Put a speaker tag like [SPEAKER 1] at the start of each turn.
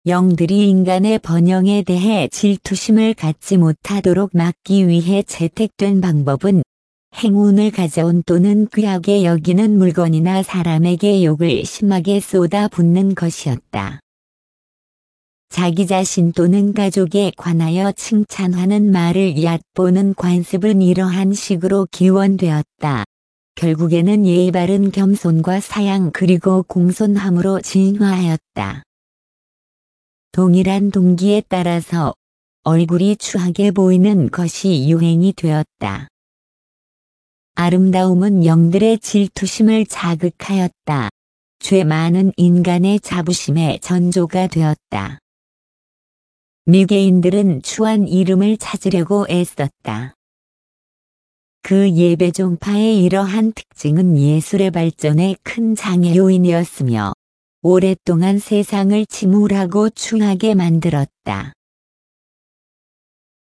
[SPEAKER 1] 영들이 인간의 번영에 대해 질투심을 갖지 못하도록 막기 위해 채택된 방법은 행운을 가져온 또는 귀하게 여기는 물건이나 사람에게 욕을 심하게 쏟아붓는 것이었다. 자기 자신 또는 가족에 관하여 칭찬하는 말을 얕보는 관습은 이러한 식으로 기원되었다. 결국에는 예의 바른 겸손과 사양 그리고 공손함으로 진화하였다. 동일한 동기에 따라서 얼굴이 추하게 보이는 것이 유행이 되었다. 아름다움은 영들의 질투심을 자극하였다. 죄 많은 인간의 자부심의 전조가 되었다. 미개인들은 추한 이름을 찾으려고 애썼다. 그 예배종파의 이러한 특징은 예술의 발전에 큰 장애 요인이었으며 오랫동안 세상을 침울하고 추하게 만들었다.